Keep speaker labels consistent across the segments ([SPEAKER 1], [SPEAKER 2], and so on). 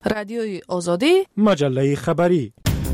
[SPEAKER 1] رادیوی آزادی،
[SPEAKER 2] مجله خبری.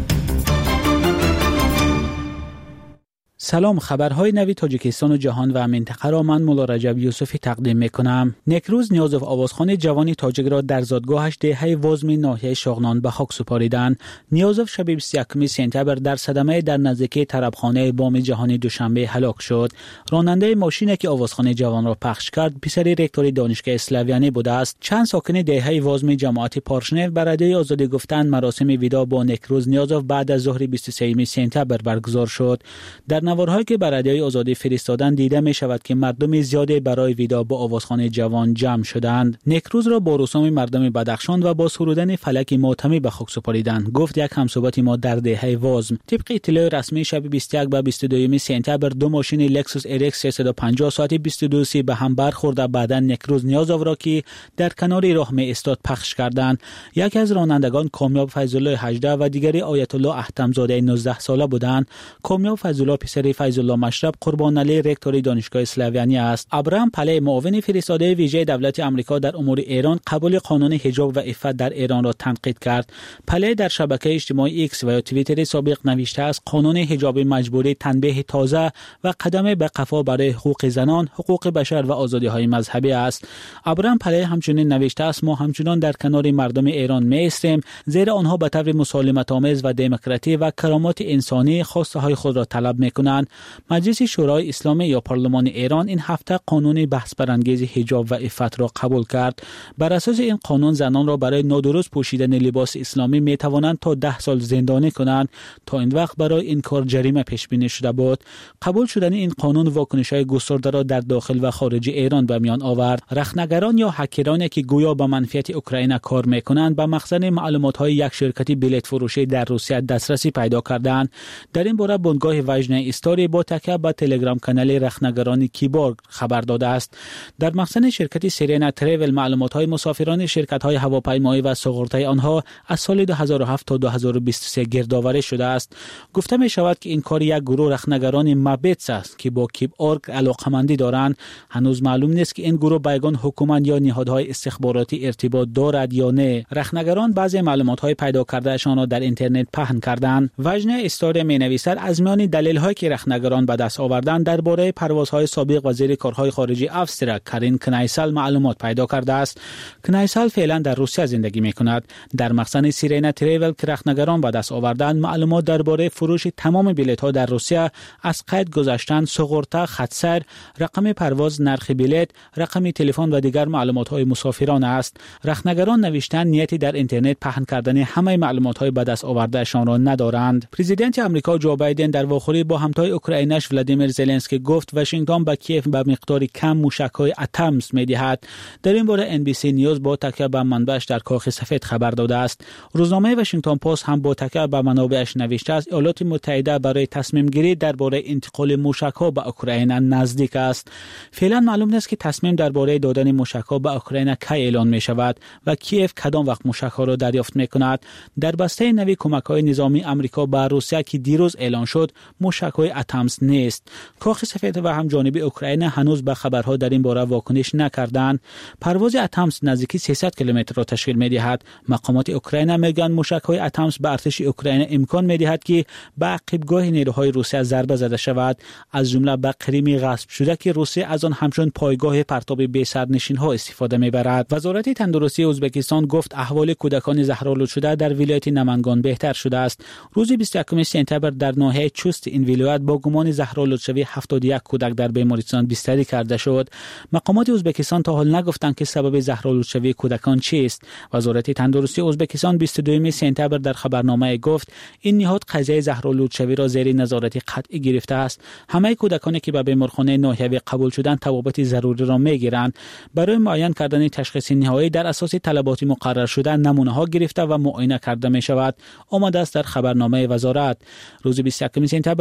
[SPEAKER 2] سلام، خبرهای نوی تاجیکستان و جهان و منطقه را من مولا رجب یوسفی تقدیم میکنم. نکروز نیازوف آوازخوان جوانی تاجیک را در زادگاهش دهه وزم ناحیه شاغنان به خاک سپاریدند. نیازوف شب 21 سپتامبر در صدمه در نزدیکی طربخانه بام جهانی دوشنبه هلاک شد. راننده ماشینی که آوازخوان جوان را پخش کرد پسر رکتور دانشگاه اسلاویانی بوده است. چند ساکن دهه وزم جماعت پارشنف بر رادیوی آزادی گفتند مراسم ودا با نکروز نیازوف بعد از ظهر 23 سپتامبر برگزار شد. در نوارهایی که بر رادیوی آزادی فرستادن دیده می شود که مردم زیادی برای ودا با آوازخوان جوان جمع شدند. نکروز را با رسوم مردم بدخشان و با سرودن فلک ماتمی به خاک سپاریدند، گفت یک همصحبت ما در دهه وزم. طبق اطلاع رسمی شب 21 و 22 سپتامبر دو ماشین لکسوس RX 350 ساعت 22 به هم برخورده بعدا نکروز نیازوف را که در کنار راه می ایستاد پخش کردند. یکی از رانندگان کامیاب فیض‌الله 18 و دیگری آیت الله احتم‌زاده 19 ساله بودند. کامیاب فیض‌الله پسر فیض‌الله مشرب قربان علی رکتور دانشگاه اسلاویانی است. ابراهام پله معاون فرستاده ویژه دولت آمریکا در امور ایران قبول قانون حجاب و عفت در ایران را تنقید کرد. پله در شبکه اجتماعی ایکس و یا توییتر سابق نوشته است قانون حجاب مجبوری تنبیه تازه و قدم به قفا برای حقوق زنان، حقوق بشر و آزادی‌های مذهبی است. ابراهام پله همچنین نوشته است ما همچنان در کنار مردم ایران می‌ایستیم زیرا آنها به طور مسالمت‌آمیز و دموکراتی و کرامات انسانی خواسته‌های خود را طلب می‌کنند. مجلس شورای اسلامی یا پارلمان ایران این هفته قانون بحث برانگیز حجاب و عفت را قبول کرد. بر اساس این قانون زنان را برای نادرست پوشیدن لباس اسلامی می توانند تا 10 سال زندانی کنند. تا این وقت برای این کار جریمه پیش بینی شده بود. قبول شدن این قانون واکنش‌های گسترده را در داخل و خارج ایران به میان آورد. رخنگران یا هکرانی که گویا به منفعت اوکراین کار می‌کنند به مخزن معلومات‌های یک شرکت بلیط فروشی در روسیه دسترسی پیدا کردند. در این باره بنگاه وجنه استوری با تکیه به تلگرام کانال رخنگران کیبورگ خبر داده است. در مخزن شرکت سیرینا تریول معلومات‌های مسافران شرکت‌های هواپیمایی و سوغورتای آنها از سال 2007 تا 2023 گردآوری شده است. گفته می شود که این کار یک گروه رخنگران مابیتس است که با کیبورگ علاقه‌مندی دارند. هنوز معلوم نیست که این گروه با یگان حکومت یا نهادهای استخباراتی ارتباط دارد یا نه. رخنگران بعضی معلومات‌های پیدا کردهشان را در اینترنت پهن کردند. وجنه استوری می‌نویسد از میان دلایلی که رخنگران به دست آوردن درباره پروازهای سابق وزیر کارهای خارجه افسرا کارین کنایسل معلومات پیدا کرده است. کنایسل فعلا در روسیه زندگی می‌کند. در مخزن سیرینا تریول که رخنگران به دست آوردن معلومات درباره فروش تمام بلیط‌ها در روسیه از قید گذشتن، سوغورتا، خطسر، رقم پرواز، نرخ بلیط، رقم تلفن و دیگر معلومات‌های مسافران است. رخنگران نوشتن نیتی در اینترنت پهن کردن همه معلومات‌های به دست آوردهشان را ندارند. پرزیدنت آمریکا جو بایدن در واخوری با همتای اوکراینش ولادیمیر زلنسکی گفت واشنگتن به کیف به مقدار کم موشک‌های اتمز می‌دهد. در این باره NBC نیوز با تکیه به منبعش در کاخ سفید خبر داده است. روزنامه واشنگتن پست هم با تکیه به منابعش نوشته است ایالات متحده برای تصمیم گیری درباره انتقال موشک‌ها به اوکراین نزدیک است. فعلا معلوم نیست که تصمیم درباره دادن موشک‌ها به اوکراین کی اعلان می‌شود و کیف کدام وقت موشک‌ها را دریافت می‌کند. در بسته نوی کمک‌های نظامی آمریکا به روسیه که دیروز اعلان شد موشک‌های اتمز نیست. کاخ سفید و هم جانب اوکراین هنوز به خبرها در این باره واکنش نکردند. پرواز اتمز نزدیکی 300 کیلومتر را تشکیل می‌دهد. مقامات اوکراین میگن موشک‌های اتمز به ارتش اوکراین امکان می‌دهد که به عقبگاه نیروهای روسیه ضربه زده شود، از جمله به کریم غصب شده که روسیه از آن همچون پایگاه پرتاب بی سرنشین‌ها استفاده می‌برد. وزارت تندرستی ازبکستان گفت احوال کودکان زهرآلود شده در ولایت نمنگان بهتر شده است. روز 21 سپتامبر در ناحیه چوست این ولایت با گمان زهرآلود شوی 71 کودک در بیمارستان بستری کرده شد. مقامات ازبکستان تا حال نگفتند که سبب زهرآلود شوی کودکان چیست. وزارت تندرستی ازبکستان 22 سپتامبر در خبرنامه گفت این نهاد قضیه زهرآلود شوی را زیر نظارت قطعی گرفته است. همه کودکانی که به بیمارخانه ناحیوی قبول شدند طوابت ضروری را میگیرند. برای معاین کردن تشخیص نهایی در اساس طلبات مقرر شده نمونه ها گرفته و معاینه کرده می شود. آمده است در خبرنامه وزارت. روز 21 سپتامبر با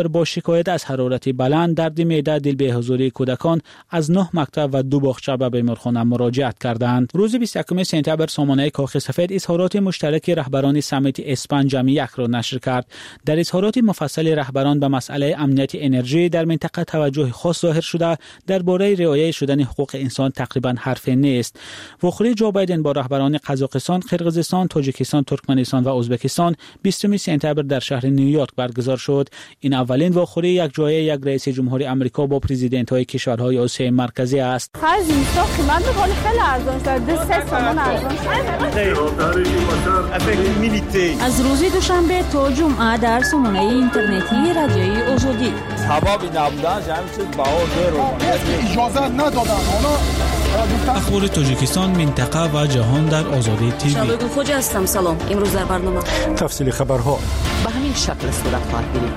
[SPEAKER 2] شکایت از حرارت بلند، درد معده، دل به حضوری کودکان از 9 مکتب و 2 باغچه به بیمارخانه مراجعت کردند. روز 21 سپتامبر سامانه کاخ سفید اظهارات مشترک رهبران سمیت اسپان جمعی یک را نشر کرد. در اظهارات مفصل رهبران به مسئله امنیت انرژی در منطقه توجه خاص ظاهر شده، درباره رعایت شدن حقوق انسان تقریبا حرفی نیست. وخوری جو بایدن با رهبران قزاقستان، قرقیزستان، تاجیکستان، ترکمنستان و ازبکستان 20 سپتامبر در شهر نیویورک برگزار شد. این اولین وخوری یک جایه یک رئیس جمهور آمریکا با پرزیدنت‌های کشورهای آسیای مرکزی است.
[SPEAKER 1] خرج اینستا قیمت می‌کنه خیلی ارزان شده، 3 تومان ارزان شده.
[SPEAKER 3] از روز دوشنبه تا جمعه در سامانه اینترنتی رادیوی آزادی.
[SPEAKER 4] سبب نبودن همین چیز بهار
[SPEAKER 5] اجازه ندادن.
[SPEAKER 2] اخبار تاجیکستان، منطقه و جهان در آزادی تیوی.
[SPEAKER 3] شبکه خوجا هستم. سلام. امروز در برنامه
[SPEAKER 5] تفصیل خبرها
[SPEAKER 6] به همین شکل صورت خواهد گرفت.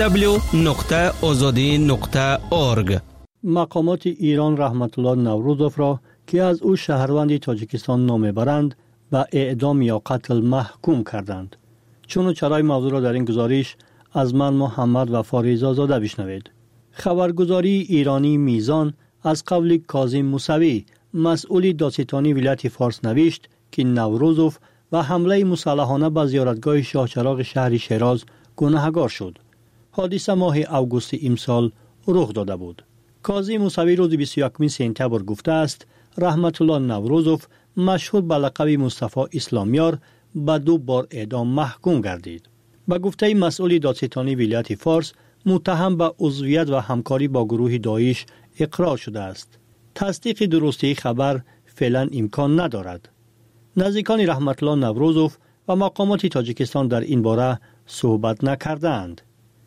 [SPEAKER 7] www.azadi.org.
[SPEAKER 8] مقامات ایران رحمت الله نوروزوف را که از او شهروند تاجیکستان نام برند و اعدام یا قتل محکوم کردند. چون و چرای موضوع را در این گزارش از من محمد و فاریزا زاده بشنوید. خبرگزاری ایرانی میزان از قول کاظم موسوی مسئول دادستانی ولایت فارس نوشت که نوروزوف و حمله مسلحانه به زیارتگاه شاه چراغ شهر شیراز گناهکار شد. حادثه ماه اوگوست امسال رخ داده بود. کاظم موسوی روز 21 سپتامبر گفته است رحمت الله نوروزوف مشهور به لقب مصطفی اسلامیار به 2 بار اعدام محکوم گردید. به گفته مسئول دادستانی ولایت فارس متهم به عضویت و همکاری با گروه داعش اقرار شده است. تصدیق درستی خبر فعلا امکان ندارد. نزدیکان رحمت الله نوروزوف و مقامات تاجیکستان در این باره صحبت نکردند.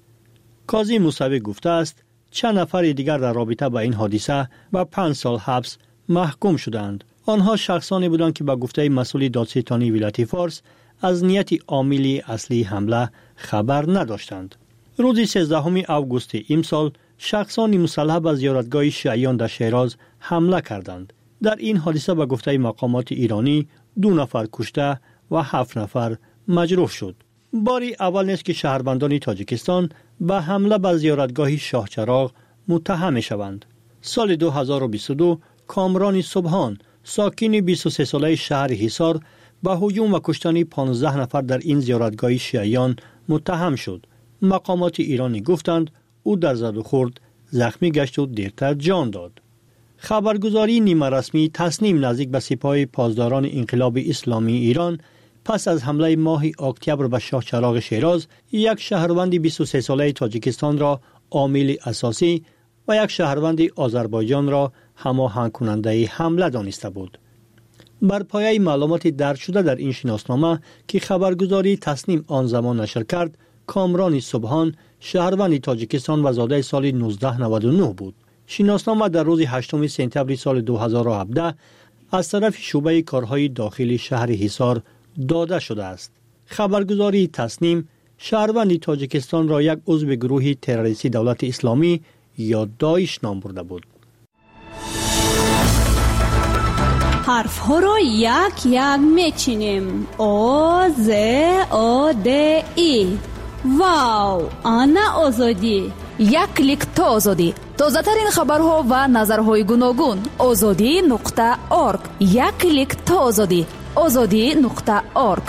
[SPEAKER 8] کاظم موسوی گفته است چند نفر دیگر در رابطه با این حادثه به 5 سال حبس محکوم شدند. آنها شخصانی بودند که به گفته مسئول دادستانی ولایت فارس از نیت عامل اصلی حمله خبر نداشتند. روز 13 اوگوست امسال شخصانی مسلح به زیارتگاه شیعیان در شیراز حمله کردند. در این حادثه به گفته مقامات ایرانی 2 نفر کشته و 7 نفر مجروح شد. باری اول نیست که شهروندان تاجیکستان به حمله به زیارتگاه شاه چراغ متهم شوند. سال 2022 کامران سبحان ساکن 23 ساله شهر حصار به هجوم و کشتن 15 نفر در این زیارتگاه شیعیان متهم شد. مقامات ایرانی گفتند او در زد و خورد زخمی گشت و دیرتر جان داد. خبرگزاری نیمه رسمی تصنیم نزدیک به سپاه پاسداران انقلاب اسلامی ایران پس از حمله ماه اکتبر به شاه چراغ شیراز یک شهروند 23 ساله تاجیکستان را عامل اساسی و یک شهروند آذربایجان را هماهنگ کننده حمله دانسته بود. بر پایه معلومات درج شده در این شناسنامه که خبرگزاری تصنیم آن زمان نشر کرد، کامران سبحان شهروند تاجیکستان و زاده سال 1999 بود. شناسنامه در روز 8 سپتامبر سال 2017 از طرف شعبه کارهای داخلی شهر حصار داده شده است. خبرگزاری تصنیم شهروند تاجیکستان را یک عضو گروه تروریستی دولت اسلامی یا داعش نام برده بود.
[SPEAKER 3] حرف ها را یک یک میچینیم. او ز او د ای. واو، آنا آزادی.
[SPEAKER 9] یک کلیک تا آزادی. تازه ترین خبرها و نظرهای گوناگون. azadi.org. یک کلیک تا آزادی. azadi.org.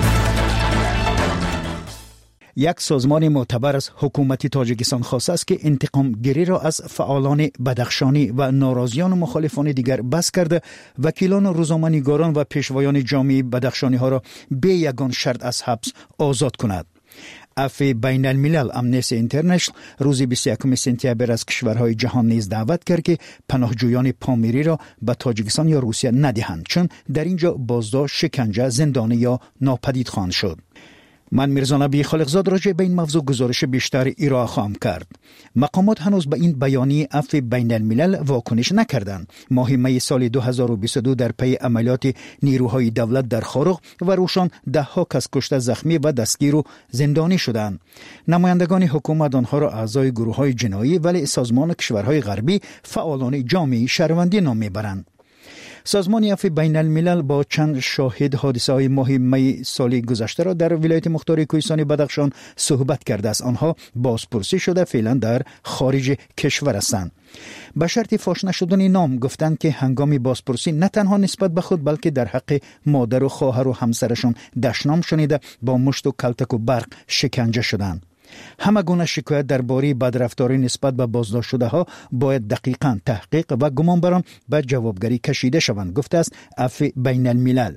[SPEAKER 7] یک سازمان معتبر از حکومت تاجیکستان خواسته است که انتقام گیری را از فعالان بدخشانی و ناراضیان و مخالفان دیگر بس کرده وکیلان و روزنامه‌نگاران و پیشوایان جامعه بدخشانی ها را به یگان شرط از حبس آزاد کند. عفو بین الملل امنیستی اینترنشنال روز 21 سپتامبر از کشورهای جهان نیز دعوت کرد که پناهجویان پامیری را به تاجیکستان یا روسیه ندهند، چون در اینجا بازداشت، شکنجه، زندانی یا ناپدید خواهند شد. من میرزا نبی خالقزاد راجع به این موضوع گزارش بیشتر ارائه خواهم کرد. مقامات هنوز به این بیانیه عفو بین الملل واکنش نکردند. ماه می سال 2022 در پی عملیات نیروهای دولت در خارق و روشان ده‌ها کس کشته، زخمی و دستگیر و زندانی شدند. نمایندگان حکومت آنها را اعضای گروه‌های جنایی ولی سازمان کشورهای غربی فعالان جامعه شهروندی نام میبرند. سازمان عفو بین الملل با چند شاهد حادثه های ماه می سال گذشته را در ولایت مختار کوهستان بدخشان صحبت کرده است. آنها بازپرسی شده فعلا در خارج کشور هستند. به شرط فاش نشدن نام گفتند که هنگام بازپرسی نه تنها نسبت به خود بلکه در حق مادر و خواهر و همسرشان دشنام شنیده با مشت و کلتک و برق شکنجه شدند. همه گونه شکایت درباره بدرفتاری نسبت به بازداشت شده ها باید دقیقاً تحقیق و گمانبران به جوابگری کشیده شوند، گفته است عفو بین الملل.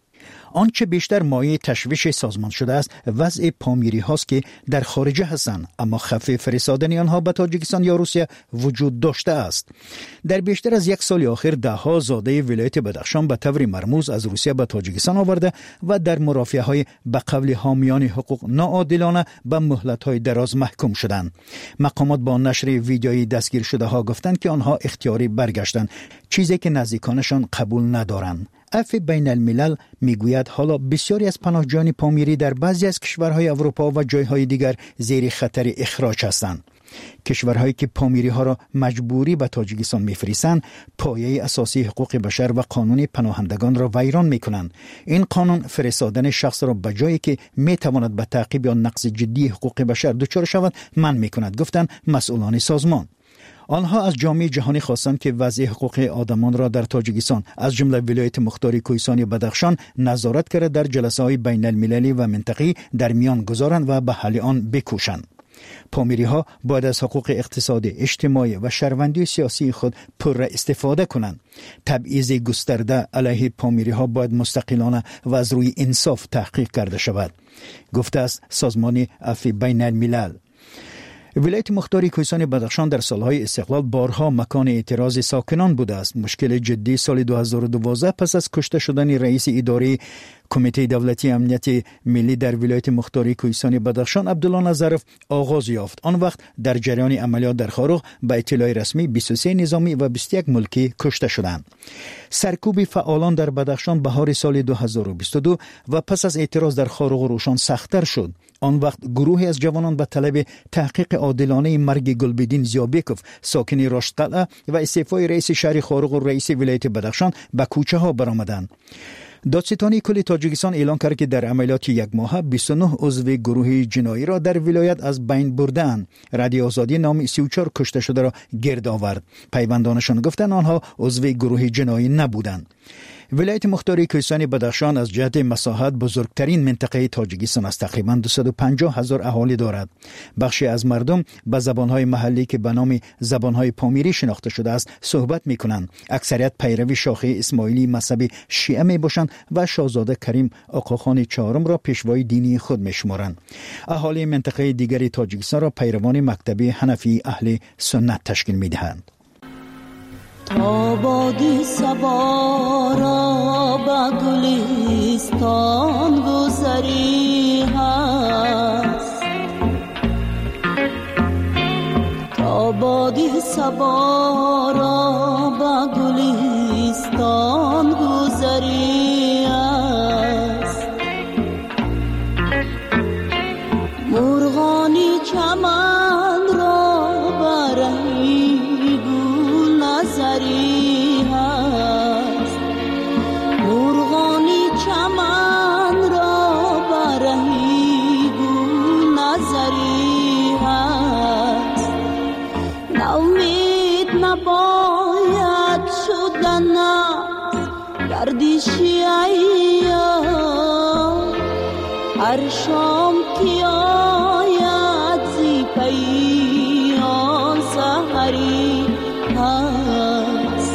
[SPEAKER 7] آنچه بیشتر مایه تشویش سازمان شده است وضع پامیری هاست که در خارجه هستند اما خفه فرستادن آنها به تاجیکستان یا روسیه وجود داشته است. در بیشتر از یک سال اخیر ده ها زاده ولایت بدخشان به طور مرموز از روسیه به تاجیکستان آورده و در مرافعه های به قول حامیان حقوق ناعادلانه به مهلت های دراز محکوم شدند. مقامات با نشر ویدیوی دستگیر شده ها گفتند که آنها اختیاری برگشتند، چیزی که نزدیکانشان قبول ندارند. عفو بین الملل میگوید حالا بسیاری از پناهجویان پامیری در بعضی از کشورهای اروپا و جایهای دیگر زیر خطر اخراج هستند. کشورهایی که پامیری ها را مجبوری به تاجیکستان میفرستند پایه اساسی حقوق بشر و قانون پناهندگان را ویران میکنند. این قانون فرستادن شخص را به جایی که میتواند به تعقیب یا نقض جدی حقوق بشر دچار شود منع میکند، گفتند مسئولان سازمان. آنها از جامعه جهانی خواستند که وضع حقوق آدمان را در تاجیکستان از جمله ولایت مختار کوهستان بدخشان نظارت کرده در جلسه‌های بین المللی و منطقه‌ای در میان گذارند و به حل آن بکوشند. پامیری ها باید از حقوق اقتصادی، اجتماعی و شهروندی سیاسی خود پر استفاده کنند. تبعیض گسترده علیه پامیری ها باید مستقلانه و از روی انصاف تحقیق کرده شود، گفته است سازمان عفو بین الملل. ولایت مختار کوهستان بدخشان در سالهای استقلال بارها مکان اعتراض ساکنان بوده است. مشکل جدی سال 2012 پس از کشته شدن رئیس اداره کمیته دولتی امنیت ملی در ولایت مختار کوهستان بدخشان عبدالله نظرف آغاز یافت. آن وقت در جریان عملیات در خاروق به اطلاع رسمی 23 نظامی و 21 ملکی کشته شدند. سرکوب فعالان در بدخشان بهار سال 2022 و پس از اعتراض در خاروق روشان سخت‌تر شد. آن وقت گروهی از جوانان به طلب تحقیق عادلانه مرگ گلبدین زیابیکوف ساکن راشدقلعه و استعفای رئیس شهر خاروق و رئیس ولایت بدخشان به کوچه ها برآمدند. دادستانی کل تاجیکستان اعلان کرد که در عملیات یک ماه 29 عضو گروه جنایی را در ولایت از بین بردند. رادیو آزادی نام 34 کشته شده را گرد آورد. پیوندانشان گفتند آنها عضو گروه جنایی نبودند. ولایت مختار کوهستان بدخشان از جهت مساحت بزرگترین منطقه تاجیکستان است. تقریباً 250,000 اهالی دارد. بخشی از مردم به زبانهای محلی که به نام زبانهای پامیری شناخته شده است صحبت می‌کنند. اکثریت پیروی شاخه اسماعیلی مذهب شیعه می‌باشند و شاهزاده کریم آقاخان چهارم را پیشوای دینی خود می‌شمارند. اهالی منطقه دیگری تاجیکستان را پیروان مکتب حنفی اهل سنت تشکیل می‌دهند.
[SPEAKER 10] تا بادی صبا را به گلستان گذری هست، تا بادی صبا را به گلستان گذری هست، مرغانی چمن را برهی نظری هست، مرغانی چمن را برهی گل نظری هست، ناامید نباید شدن گردشی ایام، هر شام که آید زی پیان سحری هست.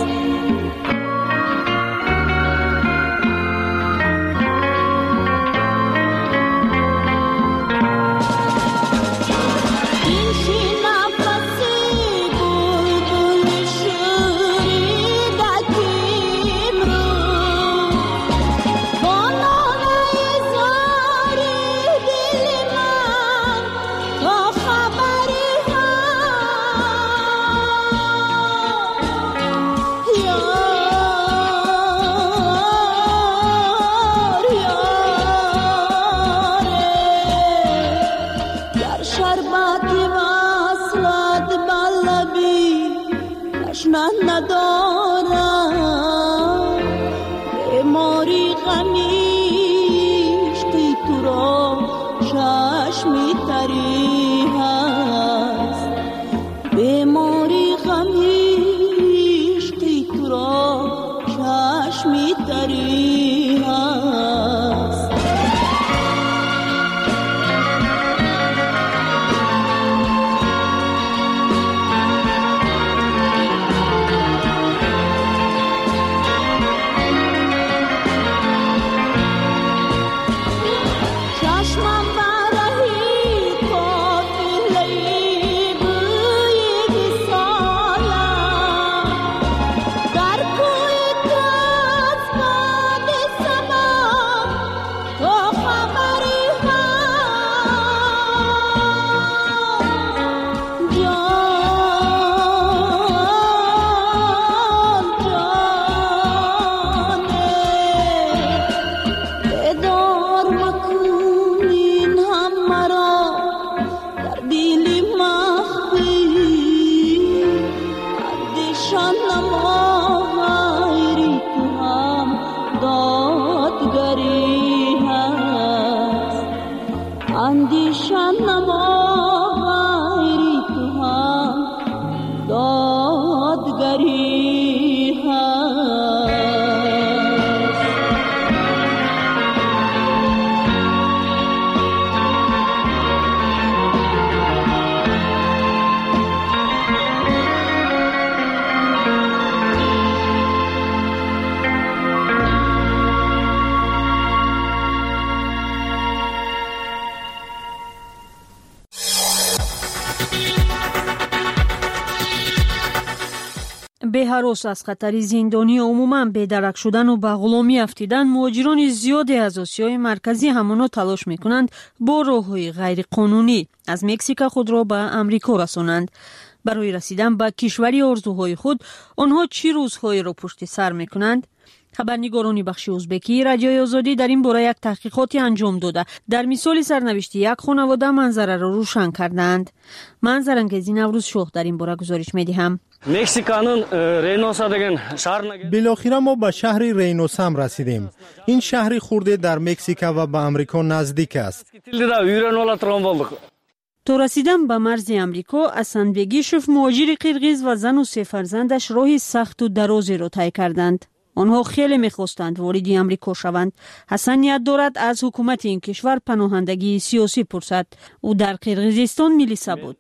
[SPEAKER 10] خبری اندیشان نما غیری تو هم دادگری هست.
[SPEAKER 11] به هراس از خطر زندانی عموما بی‌درک شدن و به غلامی افتیدن، مهاجران زیادی از آسیای مرکزی همانا تلاش میکنند با راه‌های غیر قانونی از مکزیک خود را به امریکا رسانند. برای رسیدن به کشوری آرزوهای خود آنها چه روزهایی را پشت سر میکنند؟ خبرنگاران بخش ازبکی رادیوی آزادی در این باره یک تحقیقاتی انجام داده در مثال سرنوشت یک خانواده منظره را روشن کردند. من زرنگزی نوروز شوخ در این باره گزارش میدهم.
[SPEAKER 12] بالاخره ما به شهر ریینوسا رسیدیم. این شهری خورده در مکزیک و به امریکا نزدیک است.
[SPEAKER 11] تا رسیدن به مرز امریکا، حسن بگیشوف مهاجر قرقیز و زن و 3 فرزندش راهی سخت و درازی را طی کردند. آنها خیلی می‌خواستند وارد امریکا شوند. حسن نیت دارد از حکومت این کشور پناهندگی سیاسی پرسد. او در قرقیزستان میلیسا بود.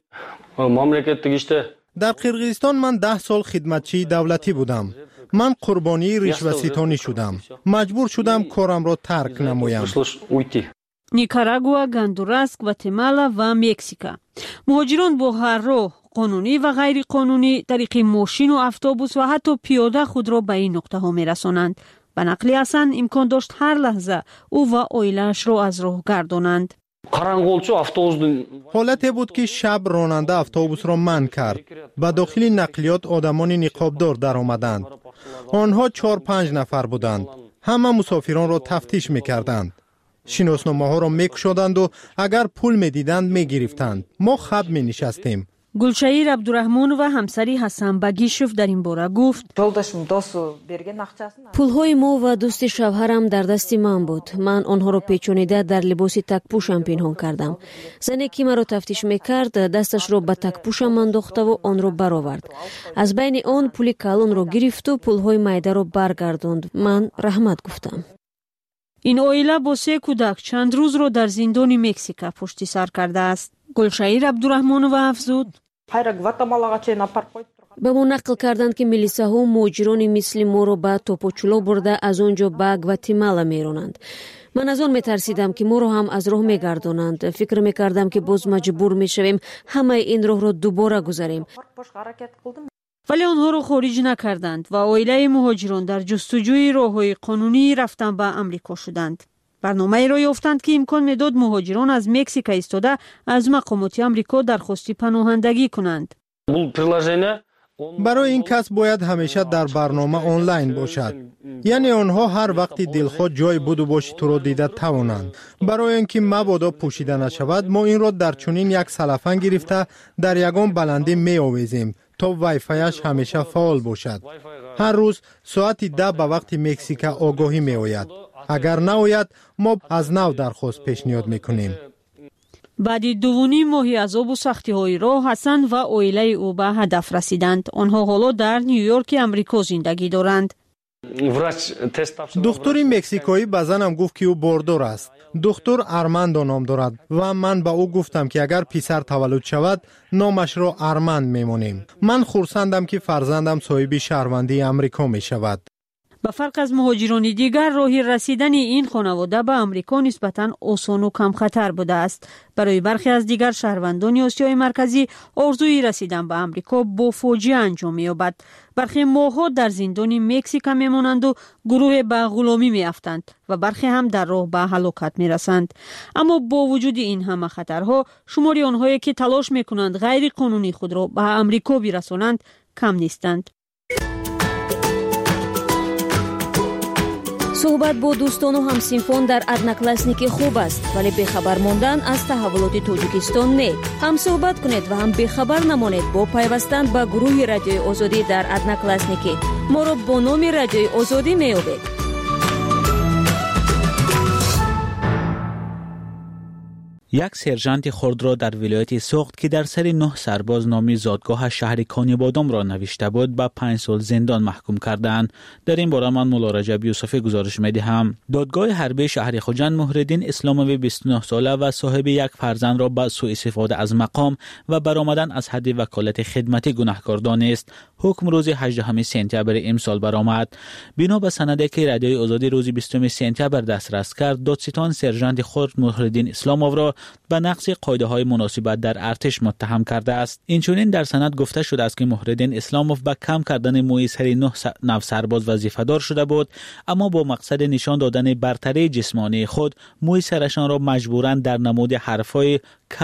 [SPEAKER 12] در قرقیزستان من 10 سال خدمتچی دولتی بودم. من قربانی رشوه‌ستانی شدم. مجبور شدم کارم را ترک نمایم.
[SPEAKER 11] نیکاراگوا، گاندوراس، گواتمالا و مکزیک. مهاجران با هر راه قانونی و غیر قانونی طریق ماشین و اتوبوس و حتی پیاده خود را به این نقطه ها میرسانند. به نقل حسن امکان داشت هر لحظه او و عائله‌اش را از راه گردانند.
[SPEAKER 12] حالتی بود که شب راننده اتوبوس را منع کرد. به داخل نقلیات آدمان نقابدار در آمدند. آنها 4-5 نفر بودند. همه مسافران را تفتیش میکردند. شناسنامه ها را میکشادند و اگر پول میدیدند میگرفتند. ما خب مینشستیم.
[SPEAKER 11] گلشیر عبدالرحمن و همسری حسن بگیشوف در این باره گفت:
[SPEAKER 13] پولهای ما و دوست شوهرم در دست من بود. من آنها را پیچانیده در لباس تکپوشم پنهان کردم. زنی که مرا تفتیش میکرد دستش را به تکپوشم انداخته و آن را برآورد. از بین آن پول کلان را گرفت و پولهای میده را برگرداند. من رحمت گفتم.
[SPEAKER 11] این عائله با 3 کودک چند روز را در زندان مکزیک پشت سر کرده است. گلشیر عبدالرحمن و افزود:
[SPEAKER 13] به ما نقل کردند که میلیساها مهاجران مثل ما را به توپاچولا برده از آنجا به گواتمالا میرانند. من از آن میترسیدم که ما را هم از راه میگردانند. فکر میکردم که باز مجبور میشویم همه این راه را دوباره گذاریم.
[SPEAKER 11] ولی آنها را خارج نکردند و عائله مهاجران در جستجوی راه‌های قانونی رفتن به امریکا شدند. برنامه‌ای را یافتند که امکان میداد مهاجران از مکزیک ایستاده از مقامات امریکا درخواست پناهندگی کنند.
[SPEAKER 12] برای این کس باید همیشه در برنامه آنلاین باشد. یعنی آنها هر وقت دلخواه جای بود و باشی تو را دیده توانند. برای اینکه مبادا پوشیده نشود ما این را در چنین یک سلفن گرفته در یگان بلندی می آویزیم تا وایفایش همیشه فعال باشد. هر روز ساعت 10 به وقت مکزیک آگاهی می آید. اگر نآید ما از نو درخواست پیشنهاد میکنیم.
[SPEAKER 11] بعد 2.5 ماه عذاب و سختی های راه حسن و عائله او به هدف رسیدند. آنها حالا در نیویورک امریکا زندگی دارند.
[SPEAKER 12] دکتر مکزیکایی به زنم گفت که او باردار است. دکتر ارماندو نام دارد و من به او گفتم که اگر پسر تولد شود نامش را ارماند میمانیم. من خرسندم که فرزندم صاحب شهروندی امریکا می شود.
[SPEAKER 11] به فرق از مهاجران دیگر راه رسیدن این خانواده به امریکا نسبتاً آسان و کم خطر بوده است. برای برخی از دیگر شهروندان آسیای مرکزی آرزوی رسیدن به امریکا با فاجعه انجام می‌یابد. برخی ماه‌ها در زندان مکزیک میمانند و گروه به غلامی میافتند و برخی هم در راه به هلاکت میرسند. اما با وجود این همه خطرها شماری آنهایی که تلاش میکنند غیر قانونی خود را به امریکا برسانند کم نیستند.
[SPEAKER 13] صحبت با دوستان و همسنفان در ادناکلاسنیک خوب است، ولی بخبر ماندن از تحولات تاجیکستان نه. هم صحبت کنید و هم بخبر نمانید با پیوستن به گروه رادیوی آزادی در ادناکلاسنیک. ما را با نام رادیوی آزادی می‌یابید.
[SPEAKER 2] یک سرژانت خرد را در ولایت سوخت که در سر 9 سرباز نامی زادگاه شهر کانیبادام را نوشته بود به 5 سال زندان محکوم کردند. در این باره من مولا رجب یوسفی گزارش می‌دهم. دادگاه حربی شهر خوجند مهرالدین اسلاموی 29 ساله و صاحب یک فرزند را به سوء استفاده از مقام و برآمدن از حد وکالت خدمتی گناهکار دانست. حکم روز 18 سپتامبر امسال برآمد. بنا به سندی که رادیوی آزادی روز 20 سپتامبر دسترس کرد، دادستان سرژانت خرد مهرالدین اسلاموف را به نقض قاعده‌های مناسبت در ارتش متهم کرده است. اینچنین در سند گفته شده است که مهرالدین اسلاموف به کم کردن موی سر 9 سرباز وظیفه‌دار شده بود، اما با مقصد نشان دادن برتری جسمانی خود موی سرشان را مجبوراً در نمود حرف‌های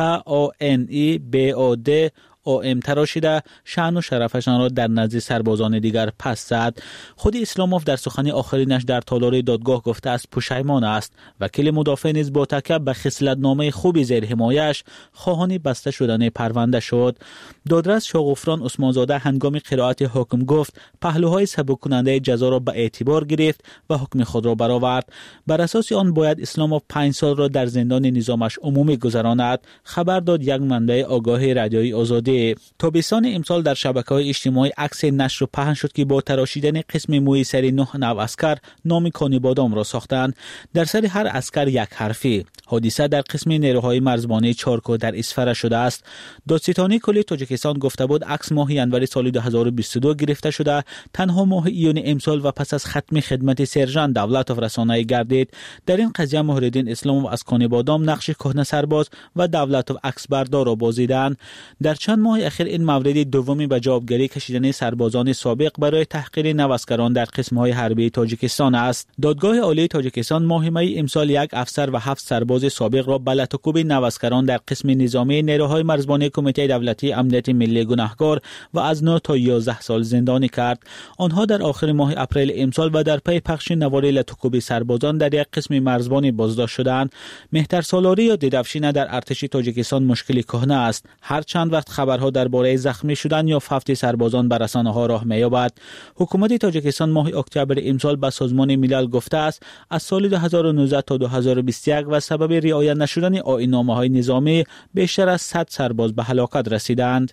[SPEAKER 2] KANEBAD OM تراشیده شأن و شرفشان را در نزد سربازان دیگر پس زد. خود اسلاموف در سخن آخرینش در تالار دادگاه گفته است پشیمان است. وکیل مدافع نیز با تکیه به خصلت‌نامه خوبی زیر حمایه‌اش خواهان بسته شدن پرونده شد. دادرس شاغفران عثمانزاده هنگام قرائت حکم گفت پهلوهای سبک کننده جزا را به اعتبار گرفت و حکم خود را برآورد. بر اساس آن باید اسلاموف 5 سال را در زندان نظامش عمومی گذراند. خبر داد یک منبع آگاهی رادیوی آزادی. تابستان امسال در شبکه‌های اجتماعی عکس نشر و پهن شد که با تراشیدن قسم موی سر 9 نو عسکر نام کانیبادام را ساختند. در سر هر عسکر یک حرفی. حادثه در قسم نیروهای مرزبانی چارکو در اسفره شده است. دادستانی کلی تاجیکستان گفته بود عکس ماه ینور سال 2022 گرفته شده. تنها ماه ایون امسال و پس از ختم خدمت سرژانت دولتوف رسانه‌ای گردید. در این قضیه مهرالدین اسلاموف از کانیبادام نقش کهنه سرباز و دولتوف عکس بردار را بازیدند. در چند ماه اخیر این مورد دومی به جوابگیری کشیدن سربازان سابق برای تحقیر نواسگران در قسم‌های حربی تاجیکستان است. دادگاه عالی تاجیکستان ماه می امسال یک افسر و 7 سرباز سابق را به لطوکوب نواسگران در قسم نظامی نیروهای مرزبانی کمیته دولتی امنیت ملی گناهکار و از 9 تا 11 سال زندانی کرد. آنها در آخر ماه اپریل امسال و در پی پخش نوار لطوکوب سربازان در یک قسم مرزبانی بازداشت شدند. مهتر سالاری یا دیدفشینه در ارتش تاجیکستان مشکلی کهنه است. هر چند وقت خبرها درباره زخمی شدن یا فوت سربازان بر رسانه‌ها راه می‌یابد. حکومت تاجیکستان ماه اکتبر امسال به سازمان ملل گفته است از سال 2019 تا 2021 و سبب رعایت نشدن آیین‌نامه‌های نظامی بیشتر از 100 سرباز به هلاکت رسیدند.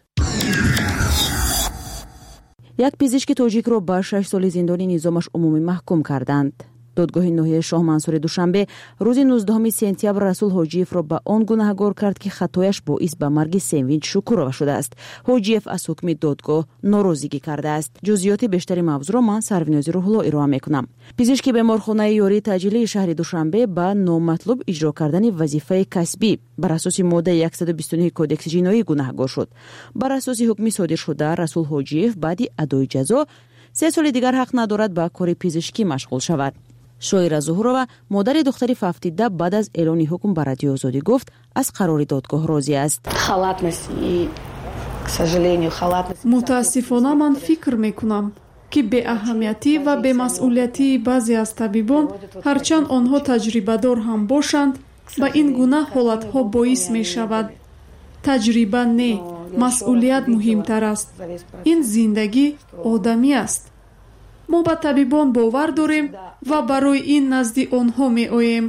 [SPEAKER 14] یک پزشک تاجیک را به 6 سال زندان نظامش عمومی محکوم کردند. دادگاه ناحیه شاه منصور دوشنبه روز 19 سپتامبر رسول حاجیف را به آن گناهکار کرد که خطایش باعث به مرگ سینوین شکورова شده است. حاجیف از حکم دادگاه ناراضگی کرده است. جزئیات بیشتری موضوع را من سرویناز روح‌الله ارائه میکنم. پزشک بیمارخانه یاری تاجیلی شهر دوشنبه با نامطلوب اجرا کردن وظیفه کسبی بر اساس ماده 129 کدکس جنایی گناهکار شد. بر اساس حکم صادر شده رسول حاجیف بعد ادای جزا 3 سال دیگر حق ندارد به کار پزشکی مشغول شود. شویرا زهورова مادر دختری ففتیده بعد از اعلان حکم بر رادیو آزادی گفت از قرار دادگاه راضی است.
[SPEAKER 15] متاسفانه من فکر میکنم که به اهمیتی و به مسئولیتی بعضی از طبیبان هرچند آنها تجربه دار هم باشند به این گونه حالتها باعث می شود. تجربه نه، مسئولیت مهمتر است. این زندگی آدمی است. ما به طبیبان باور داریم و برای این نزد آنها می آییم.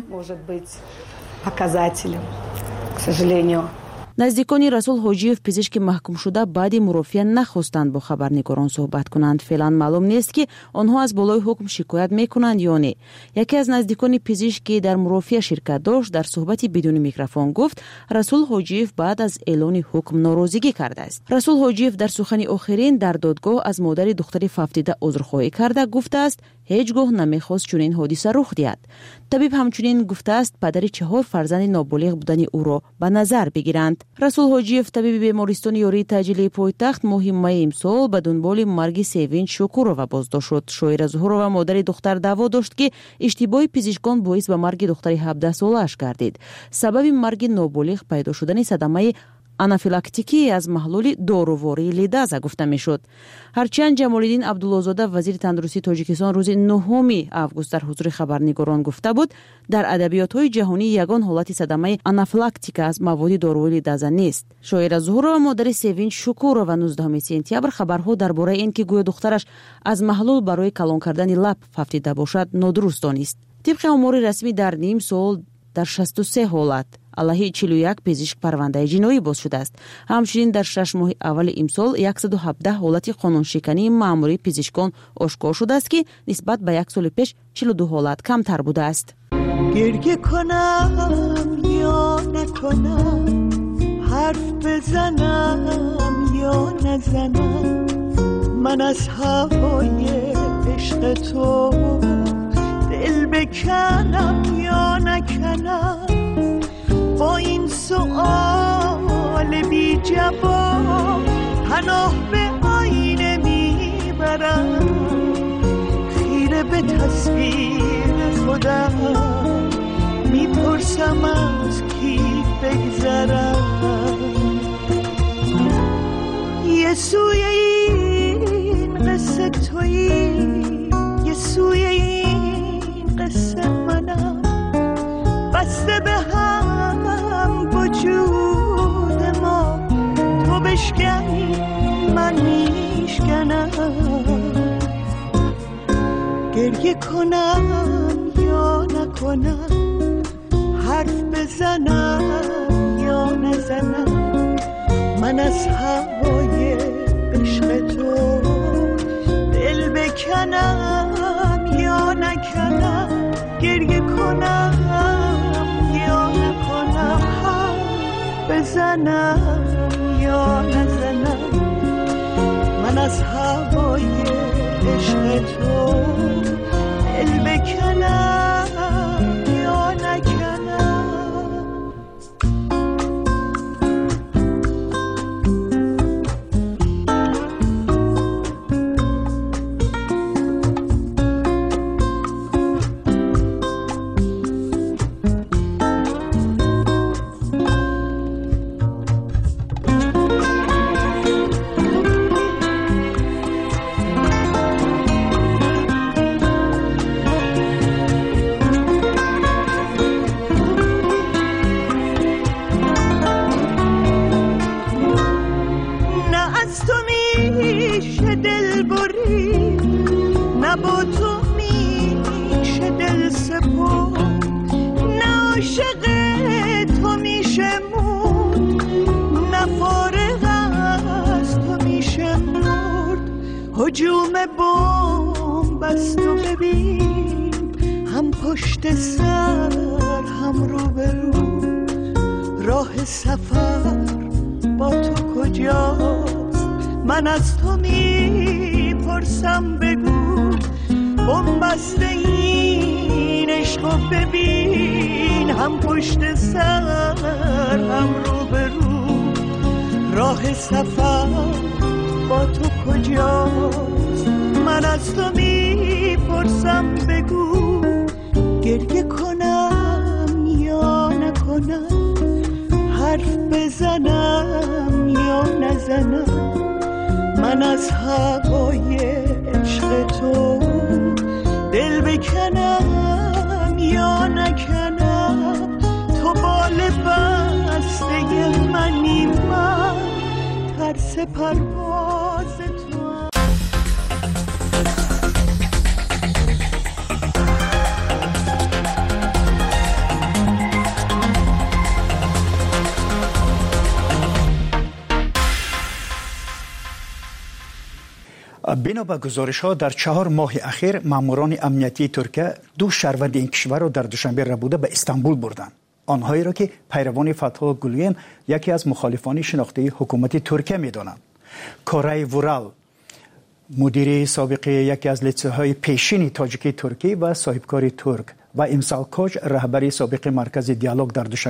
[SPEAKER 14] نزدیکان رسول حاجیف پزشک محکوم شده بعد مرافعه نخواستند با خبرنگاران صحبت کنند. فعلا معلوم نیست که آنها از بالای حکم شکایت میکنند یا نه. یکی از نزدیکان پزشک که در مرافعه شرکت داشت در صحبتی بدون میکروفون گفت رسول حاجیف بعد از اعلان حکم ناراضگی کرده است. رسول حاجیف در سخن آخرین در دادگاه از مادر دختر ففتیده عذرخواهی کرده گفته است هیچگاه نمیخواست چنین حادثه رخ دهد. طبیب همچنین گفته است پدر 4 فرزند نابالغ بودن او را به نظر بگیرند. رسول حاجیف طبیب بیمارستان یاری تاجیلی پایتخت ماه می امسال به دنبال مرگ سینوین شکورova بازداشت شد. شویرا زهورova مادر دختر دعوا داشت که اشتباه پزشکان باعث به مرگ دختر 17 سالش گردید. سبب مرگ نابالغ پیدا شدن صدمه آنافیلاکتیکی از محلول داروواری لیدازا گفته میشد. هرچند جمالالدین عبدالله‌زاده وزیر تندرستی تاجیکستان روز 9 آگوست در حضور خبرنگاران گفته بود در ادبیات‌های جهانی یگان حالت صدمه آنافیلاکتیک از مواد دارویی لیدازا نیست. شویرا زهورova مادر سینوین شکورova 19 سپتامبر خبرها درباره اینکه گویا دخترش از محلول برای کلان کردن لب ففتیده باشد نادرست دانست. طبق آمار رسمی در نیم سال در 63 حالت علیه 41 پزشک پرونده جنایی باز شده است. همچنین در 6 ماه اول امسال 117 حالت قانونشکنی مأموری پزشکان آشکار شده است که نسبت به یک سال پیش 42 حالت کمتر بوده است.
[SPEAKER 16] گریه کنم یا نکنم، حرف بزنم یا نزنم، من از هوای عشق تو دل بکنم یا نکنم. با این سؤال بی جواب پناه به آینه میبرم، خیره به تصویر خودم میپرسم از کی بگذرم. یه سوی این قصه تویی، یه سوی این قصه منم، بسته به هم وجود ما، تو بشکنی من میشکنم. گریه کنم یا نکنم، حرف بزنم یا نزنم، من از هوای عشق تو دل بکنم یا نکنم. گریه کنم یا نکنم، حرف بزنم یا نزنم، من از هوای عشق تو دل بکنم یا نکنم. هجوم بمب است و ببین، هم پشت سر هم روبرو، راه سفر با تو کجاست؟ من از تو میپرسم بگو، بمب است این عشق و ببین، هم پشت سر هم روبرو، راه سفر با تو کجاست؟ من از تو میپرسم بگو، گریه کنم یا نکنم، حرف بزنم یا نزنم، من از هوای عشق تو دل بکنم یا نکنم. تو بال بسته منی، من ترس پرواز تو.
[SPEAKER 7] بنا به گزارش‌ها در 4 ماه اخیر ماموران امنیتی ترکیه 2 شهروند این کشور را در دوشنبه ربوده به استانبول بردند. آنهایی را که پیروان فتح گولین، یکی از مخالفان شناخته حکومت ترکیه می‌دانند. کورای وورال، مدیر سابق یکی از لیسه‌های پیشین تاجیکی ترکی و صاحبکار ترک، و امسال کوچ، رهبری سابق مرکز دیالوگ در دوشنبه